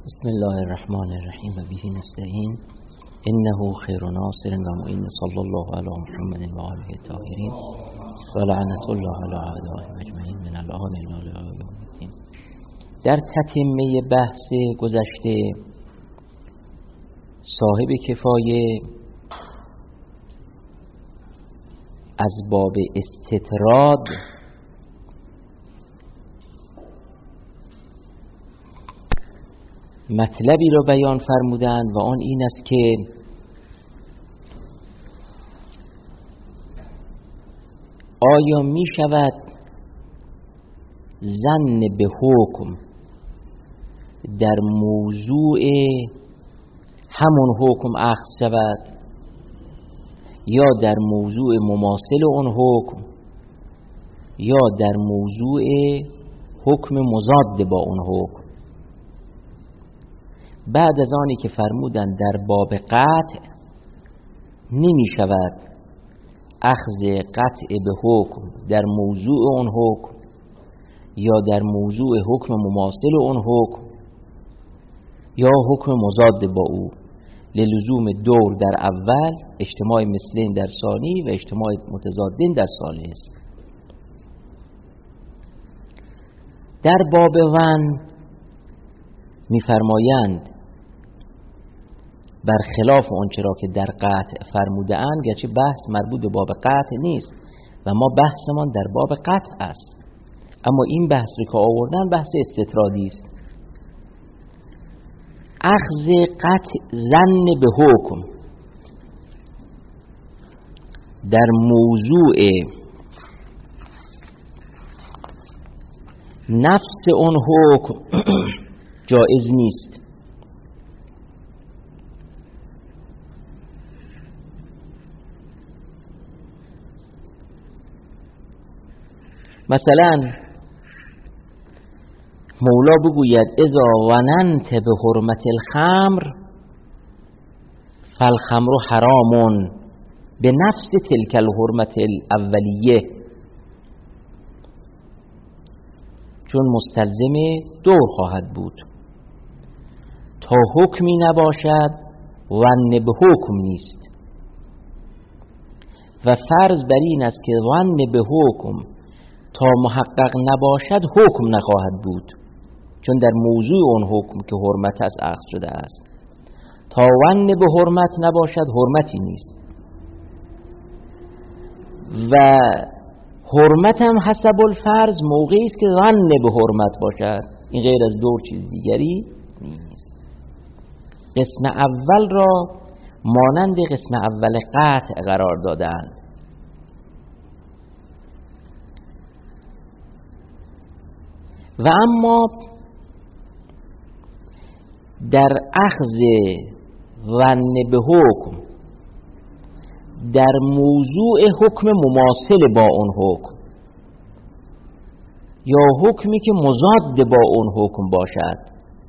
بسم الله الرحمن الرحیم و به نستعین انه خیر ناصر و معین صلی الله علی محمد و آله الطاهرین و لعنت الله علی اعدائهم اجمعین من الان الی یوم الدین. در تتمه بحث گذشته صاحب کفایه از باب استطراد مطلبی را بیان فرمودند و آن این است که آیا می شود ظن به حکم در موضوع همون حکم اخذ شود یا در موضوع مماثل اون حکم یا در موضوع حکم مضاد با اون حکم؟ بعد از آنی که فرمودن در باب قطع نمی شود اخذ قطع به حکم در موضوع اون حکم یا در موضوع حکم مماثل اون حکم یا حکم مضاد با او، للزوم دور در اول، اجتماع مثلین در ثانی و اجتماع متضادین در ثالث. در باب ون می‌فرمایند برخلاف آنچه را که در قطع فرموده اند، گرچه بحث مربوط به باب قطع نیست و ما بحثمان در باب قطع است، اما این بحث رو که آوردن بحث استطرادی است. اخذ قطع ظن به حکم در موضوع نفس اون حکم جائز نیست. مثلا مولا بگوید اذا وننت به حرمت الخمر فالخمر حرام به نفس تلک الحرمت الاولیه، چون مستلزم دور خواهد بود. تا حکمی نباشد ون به حکم نیست و فرض بر این است که ون به حکم تا محقق نباشد حکم نخواهد بود، چون در موضوع اون حکم که حرمت از اخذ شده است. تا ون به حرمت نباشد حرمتی نیست و حرمت هم حسب الفرض موقعی است که ظن به حرمت باشد، این غیر از دور چیز دیگری نیست. قسم اول را مانند قسم اول قطع قرار دادند. و اما در اخذ ظن به حکم در موضوع حکم مماثل با اون حکم یا حکمی که مضاد با اون حکم باشد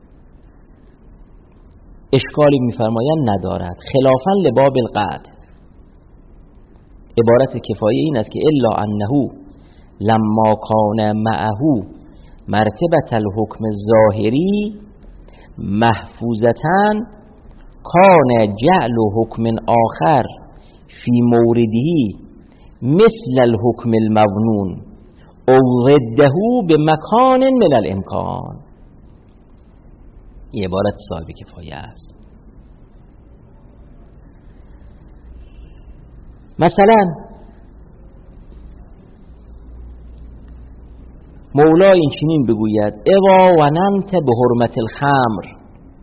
اشکالی می‌فرمایند ندارد، خلافاً لباب القطع. عبارت کفایه این است که الا انه لما کان معه مرتبه الحکم الظاهری محفوظتاً کان جعل حکم آخر فی موردهی مثل الحکم المظنون او ضده به مکان من الامکان. این عبارت صاحب کفایه است. مثلا مولا این چنین بگوید اوا وننت به حرمت الخمر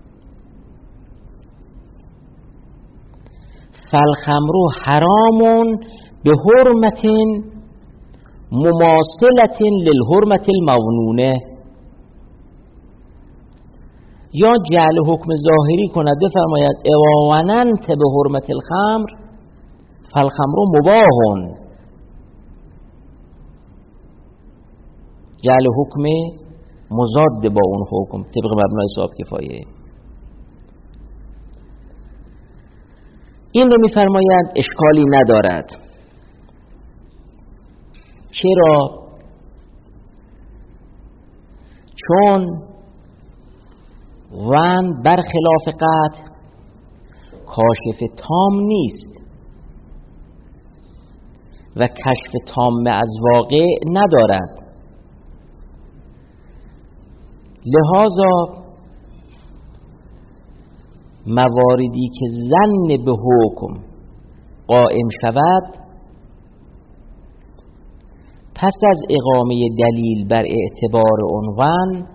فالخمر حرام به حرمت مماثلت للحرمت المظنونه، یا جعل حکم ظاهری کند بفرماید اوا وننت به حرمت الخمر فالخمر مباح، جعل حکم مضاد با اون حکم طبق مبنای صاحب کفایه. این رو می‌فرمایند اشکالی ندارد. چرا؟ چون ون برخلاف قطع کاشف تام نیست و کشف تام از واقع ندارد. لذا مواردی که ظن به حکم قائم شود پس از اقامه دلیل بر اعتبار عنوان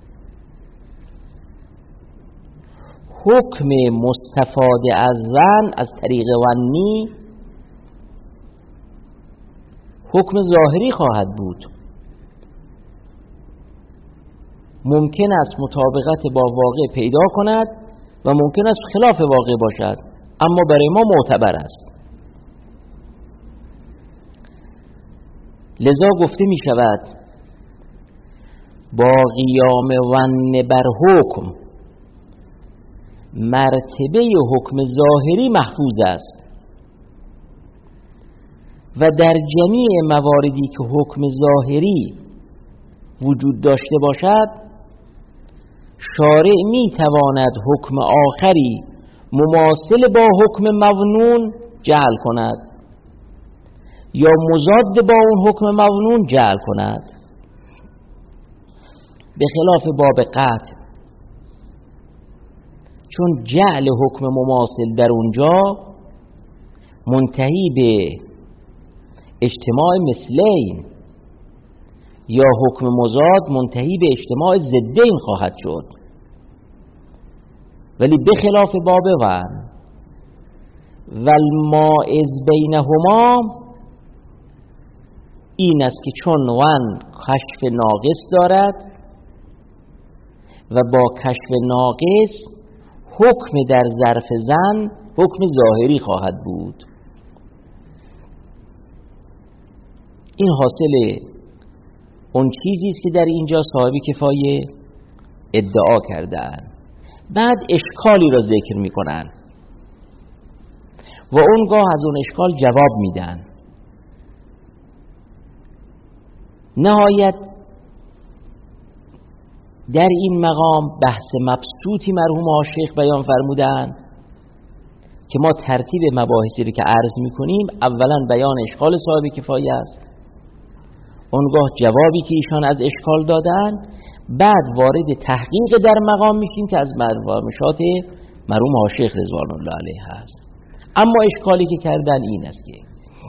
حکم مستفاده از ظن از طریق ظنی حکم ظاهری خواهد بود. ممکن است مطابقت با واقع پیدا کند و ممکن است خلاف واقع باشد، اما برای ما معتبر است. لذا گفته می شود با قیام ظن بر حکم مرتبه حکم ظاهری محفوظ است و در جمیع مواردی که حکم ظاهری وجود داشته باشد شارع می تواند حکم آخری مماثل با حکم مظنون جعل کند یا مضاد با اون حکم مظنون جعل کند، به خلاف باب قطع، چون جعل حکم مماثل در اونجا منتهی به اجتماع مثلین یا حکم مضاد منتهی به اجتماع ضدین خواهد شد. ولی بخلاف باب ون و المائز بینهما این است که چون ون کشف ناقص دارد و با کشف ناقص حکم در ظرف ظن حکم ظاهری خواهد بود. این حاصل اون چیزی است که در اینجا صاحب کفایه ادعا کردند. بعد اشکالی را ذکر میکنن و اونگاه از اون اشکال جواب میدن. نهایت در این مقام بحث مبسوطی مرحوم آشیخ بیان فرمودن که ما ترتیب مباحثی رو که عرض میکنیم اولا بیان اشکال صاحب کفایه است، اونگاه جوابی که ایشان از اشکال دادن، بعد وارد تحقیق در مقام میشیم که از مشات مرحوم آشیخ رضوان الله علیه هست. اما اشکالی که کردن این است که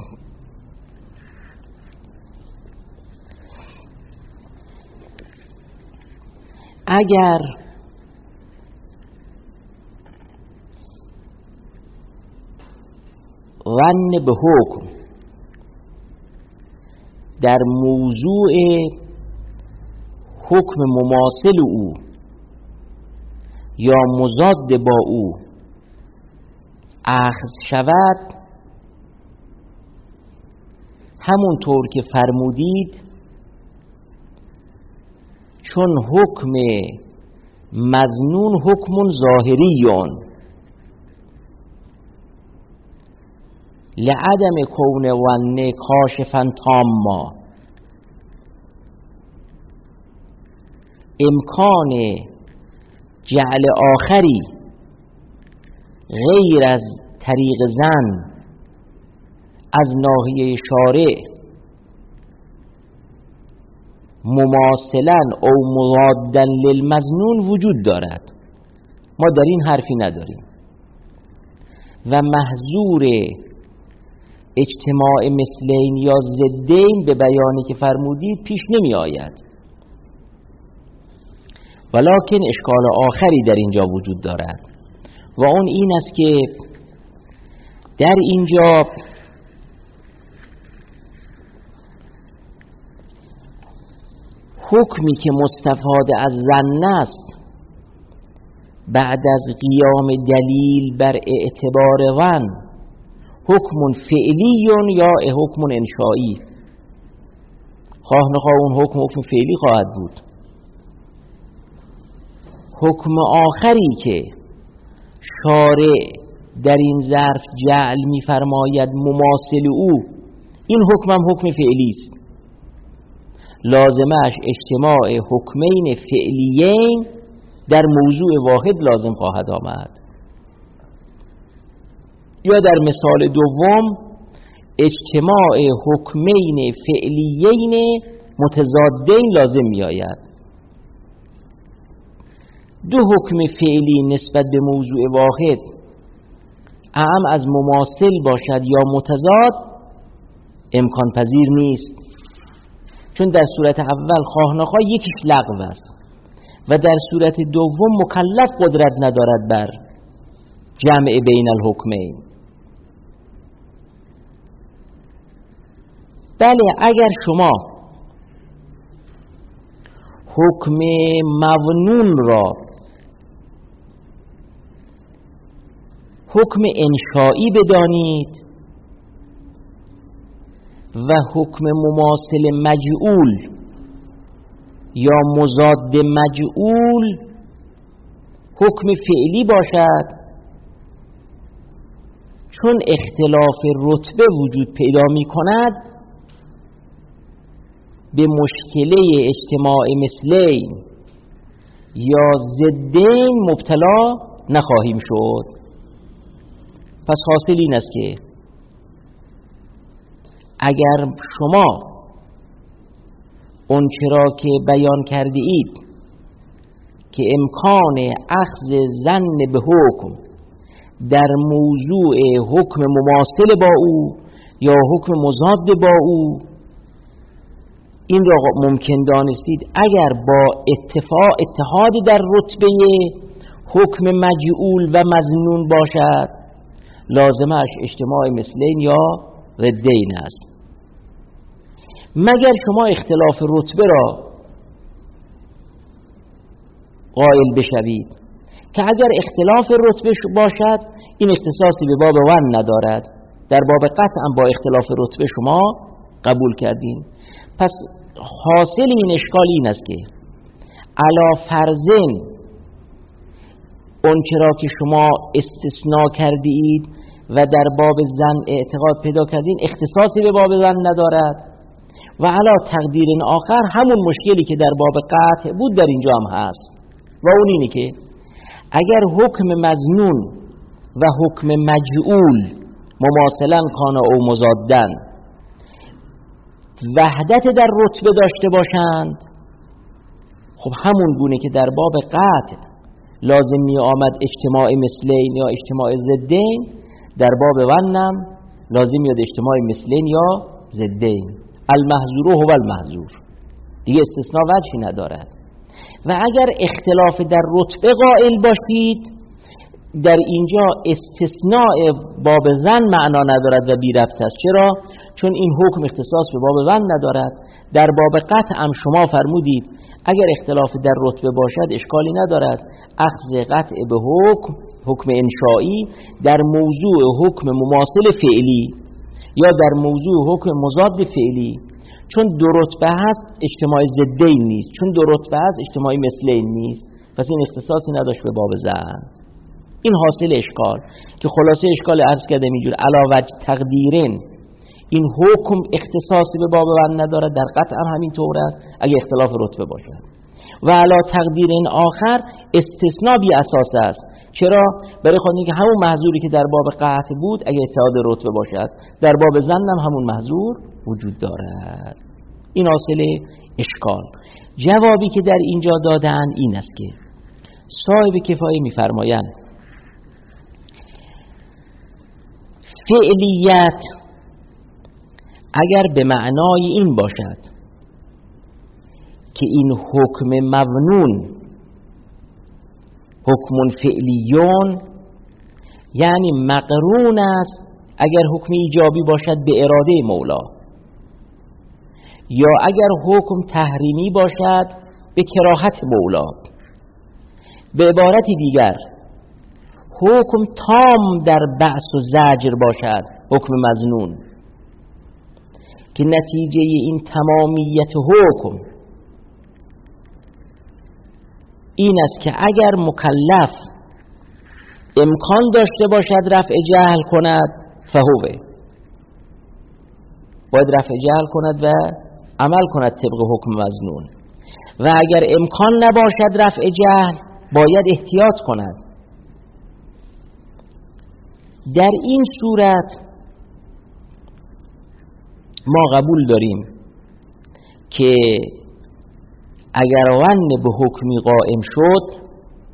اگر ظن به حکم در موضوع حکم مماثل او یا مضاد با او اخذ شود، همونطور که فرمودید چون حکم مظنون حکم ظاهریون لعدم کون ظن کاشفا تاما، امکان جعل آخری غیر از طریق ظن از ناحیه شارع مماثلا او مضادا للمظنون وجود دارد. ما در این حرفی نداریم و محظور اجتماع مثلین یا ضدین به بیانی که فرمودید پیش نمی آید، ولکن اشکال آخری در اینجا وجود دارد و اون این است که در اینجا حکمی که مستفاد از ظن است بعد از قیام دلیل بر اعتبار ظن حکم فعلی یا حکم انشائی، خواه نخواه اون حکم فعلی خواهد بود. حکم آخری که شارع در این ظرف جعل می‌فرماید مماثل او، این حکم هم حکم فعلی است، لازمش اجتماع حکمین فعلیین در موضوع واحد لازم خواهد آمد. یا در مثال دوم اجتماع حکمین فعلیین متضادین لازم می آید. دو حکم فعلی نسبت به موضوع واحد اعم از مماثل باشد یا متضاد امکان پذیر نیست، چون در صورت اول خواه نخواه یکیش لغو است و در صورت دوم مکلف قدرت ندارد بر جمع بین الحکمین. بله، اگر شما حکم مظنون را حکم انشائی بدانید و حکم مماثل مجعول یا مضاد مجعول حکم فعلی باشد، چون اختلاف رتبه وجود پیدا می کند به مشکله اجتماع مثلین یا ضدین مبتلا نخواهیم شد. پس حاصل این است که اگر شما اونچرا که بیان کرده اید که امکان اخذ ظن به حکم در موضوع حکم مماثل با او یا حکم مضاد با او این را ممکن دانستید، اگر با اتحاد در رتبه حکم مجعول و مظنون باشد لازمش اجتماع مثلین یا ضدین است. مگر شما اختلاف رتبه را قائل بشوید که اگر اختلاف رتبه باشد این اختصاصی به باب ون ندارد، در باب قطع هم با اختلاف رتبه شما قبول کردین. پس حاصل این اشکال این است که علی فرضین اونچرا که شما استثناء کردید و در باب زن اعتقاد پیدا کردین اختصاصی به باب زن ندارد و علی تقدیر آخر همون مشکلی که در باب قطع بود در اینجا هم هست و اون اینه که اگر حکم مظنون و حکم مجعول مماثلا کان او مضادن وحدت در رتبه داشته باشند، خب همون گونه که در باب قطع لازم می آمد اجتماع مثلین یا اجتماع ضدین، در باب ونم لازم میاد اجتماع مثلین یا ضدین. المحظور هو المحظور، دیگه استثناء وجهی ندارد. و اگر اختلاف در رتبه قائل باشید در اینجا استثناء باب زن معنا ندارد و بی ربط است. چرا؟ چون این حکم اختصاص به باب زن ندارد. در باب قطع هم شما فرمودید اگر اختلاف در رتبه باشد اشکالی ندارد اخذ قطع به حکم انشائی در موضوع حکم مماثل فعلی یا در موضوع حکم مضاد فعلی، چون دو رتبه هست اجتماع ضدین نیست، چون دو رتبه هست اجتماع مثلین نیست، پس این اختصاصی نداشت به باب زن. این حاصل اشکال که خلاصه اشکال عرض کردم اینجور علاوه تقدیرین این حکم اختصاصی به باب زن ندارد، در قطع هم همین طور است اگه اختلاف رتبه باشد. و علا تقدیرین آخر استثناء بی اساس است. چرا؟ برای خاطر که همون محظوری که در باب قطع بود اگه اتحاد رتبه باشد در باب زن هم همون محظور وجود دارد. این حاصل اشکال. جوابی که در اینجا دادن این است که صاحب کفایه می‌فرمایند فعلیت اگر به معنای این باشد که این حکم مظنون حکم فعلیون یعنی مقرون است اگر حکم ایجابی باشد به اراده مولا، یا اگر حکم تحریمی باشد به کراهت مولا. به عبارت دیگر حکم تام در بعث و زجر باشد حکم مظنون، که نتیجه این تمامیت حکم این است که اگر مکلف امکان داشته باشد رفع جهل کند فهوه، باید رفع جهل کند و عمل کند طبق حکم مظنون، و اگر امکان نباشد رفع جهل باید احتیاط کند. در این صورت ما قبول داریم که اگر ون به حکمی قائم شد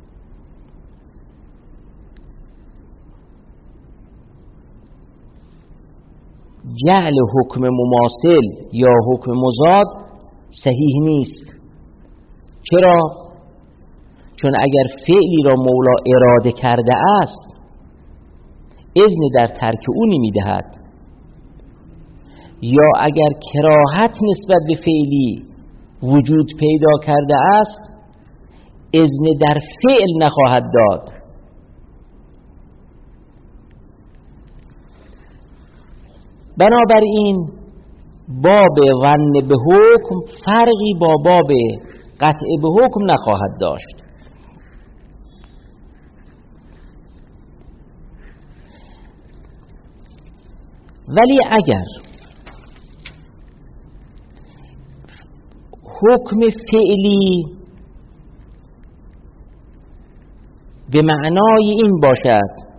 جعل حکم مماثل یا حکم مضاد صحیح نیست. چرا؟ چون اگر فعلی را مولا اراده کرده است اذن در ترک او نمی‌دهد، یا اگر کراهت نسبت به فعلی وجود پیدا کرده است اذن در فعل نخواهد داد. بنابراین باب ظن به حکم فرقی با باب قطع به حکم نخواهد داشت. ولی اگر حکم فعلی به معنای این باشد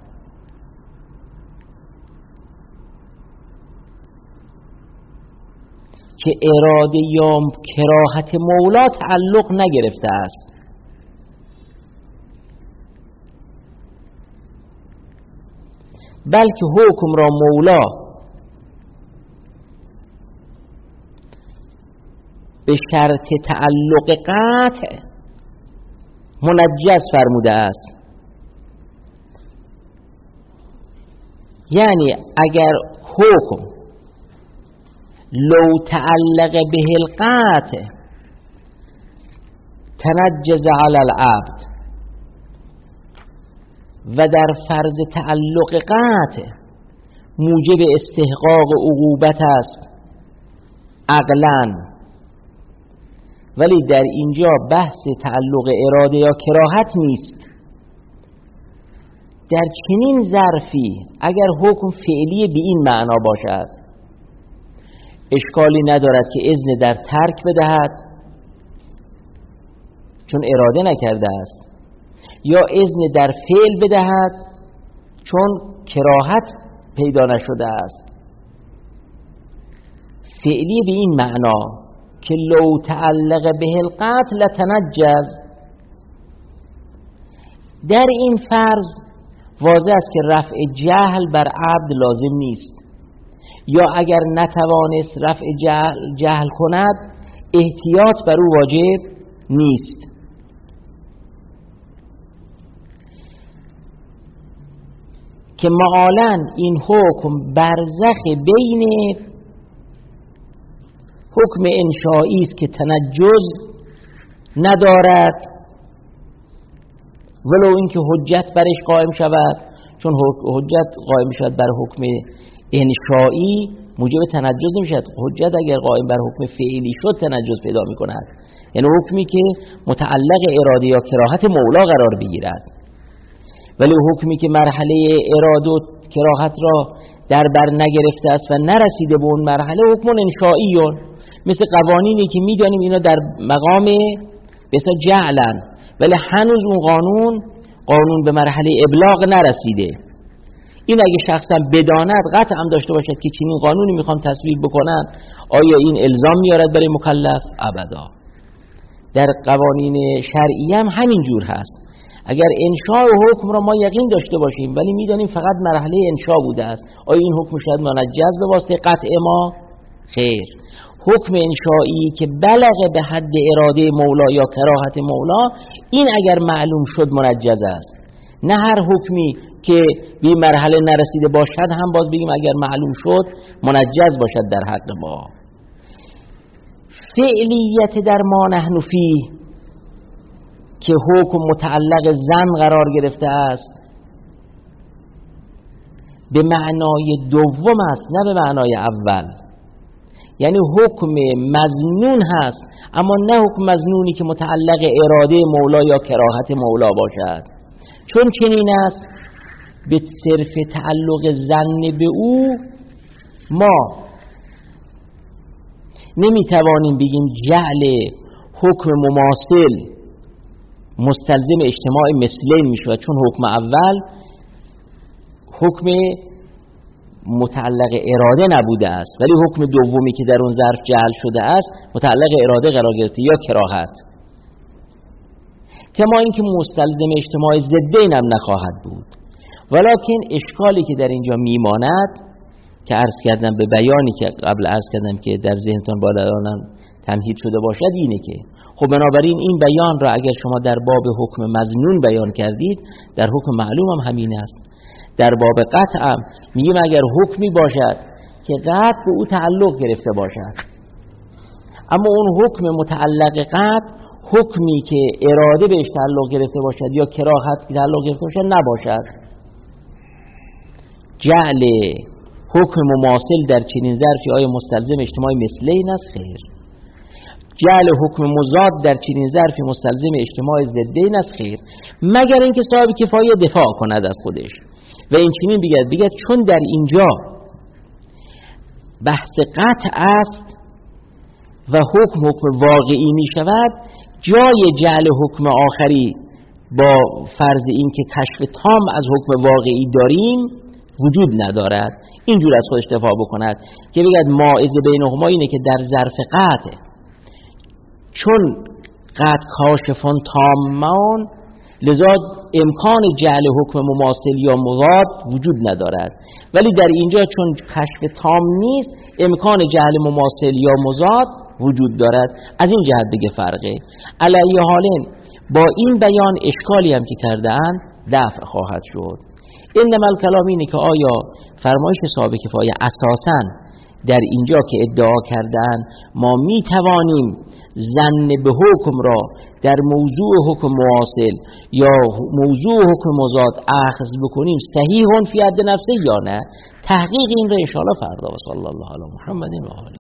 که اراده یا کراهت مولا تعلق نگرفته است، بلکه حکم را مولا به شرط تعلق قطع منجز فرموده است. یعنی اگر حکم لو تعلق به القطع تنجز علی العبد و در فرض تعلق قطع موجب استحقاق عقوبت است عقلاً، ولی در اینجا بحث تعلق اراده یا کراهت نیست. در چنین ظرفی اگر حکم فعلی به این معنا باشد اشکالی ندارد که اذن در ترک بدهد چون اراده نکرده است، یا اذن در فعل بدهد چون کراهت پیدا نشده است. فعلی به این معنا که لو تعلق به القتل لتنجز. در این فرض واضح است که رفع جهل بر عبد لازم نیست، یا اگر نتوانست رفع جهل کند احتیاط بر او واجب نیست. که معالاً این حکم برزخ بین حکم انشائی است که تنجز ندارد ولو اینکه حجت برش قائم شود، چون حجت قائم شود بر حکم انشائی موجب تنجز نمیشد. حجت اگر قائم بر حکم فعلی شد تنجز پیدا میکند، یعنی حکمی که متعلق اراده یا کراهت مولا قرار بگیرد. ولی حکمی که مرحله اراده و کراهت را در بر نگرفته است و نرسیده به اون مرحله حکم انشائیون، مثل قوانینی که میدانیم اینا در مقام بسا جعلن ولی هنوز اون قانون به مرحله ابلاغ نرسیده. این اگه شخصا بداند قطع هم داشته باشد که چنین قانونی میخوام تصویب بکنن، آیا این الزام میارد برای مکلف؟ ابدا. در قوانین شرعی هم همین جور هست. اگر انشاء حکم را ما یقین داشته باشیم ولی میدانیم فقط مرحله انشاء بوده است، آیا این حکم شاید منجز به واسطه قطع ما؟ خیر. حکم انشائی که بلغ به حد اراده مولا یا کراهت مولا، این اگر معلوم شد منجز است. نه هر حکمی که به مرحله نرسیده باشد هم باز بگیم اگر معلوم شد منجز باشد در حق ما. فعلیت در ما نحن فیه که حکم متعلق زن قرار گرفته است به معنای دوم است نه به معنای اول. یعنی حکم مظنون هست اما نه حکم مظنونی که متعلق اراده مولا یا کراهت مولا باشد. چون چنین است به صرف تعلق زن به او ما نمیتوانیم بگیم جعل حکم مماثل مستلزم اجتماع مثلین میشه، چون حکم اول حکم متعلق اراده نبوده است، ولی حکم دومی که در اون ظرف جعل شده است متعلق اراده قرار گرفته یا کراهت. کما اینکه مستلزم اجتماع ضدین هم نخواهد بود. ولکن اشکالی که در اینجا میماند که عرض کردم به بیانی که قبل عرض کردم که در ذهنتان بالا تمهید شده باشد اینه که خب بنابراین این بیان را اگر شما در باب حکم مظنون بیان کردید در حکم معلوم هم همین است. در باب قطع هم میگیم اگر حکمی باشد که قطع به او تعلق گرفته باشد، اما اون حکم متعلق قطع حکمی که اراده بهش تعلق گرفته باشد یا کراهت تعلق گرفته باشد نباشد. جعل حکم مماثل در چنین ظرفی آیا مستلزم اجتماع مثلین است؟ خیر. جعل حکم مضاد در چنین ظرفی مستلزم اجتماع ضدین است؟ خیر، مگر اینکه صاحب کفایه دفاع کند از خودش و این چنین بگید چون در اینجا بحث قطع است و حکم واقعی می شود، جای جعل حکم آخری با فرض این که کشف تام از حکم واقعی داریم وجود ندارد. اینجور از خودش دفاع بکند که بگید مائزه بینهما اینه که در ظرف قطع چون قطع کاشفان تامان لذا امکان جعل حکم مماثل یا مضاد وجود ندارد، ولی در اینجا چون کشف تام نیست امکان جعل مماثل یا مضاد وجود دارد. از این جهت دیگه فرقه. علی حالین با این بیان اشکالی هم که کردن دفع خواهد شد. انما الکلام اینه که آیا فرمایش صاحب کفایه اساساً در اینجا که ادعا کردن ما می توانیم ظن به حکم را در موضوع حکم مواصل یا موضوع حکم مضاد اخذ بکنیم صحیح فی حد نفسه یا نه؟ تحقیق این را ان شاء الله فردا. و صلی الله علی محمد و آله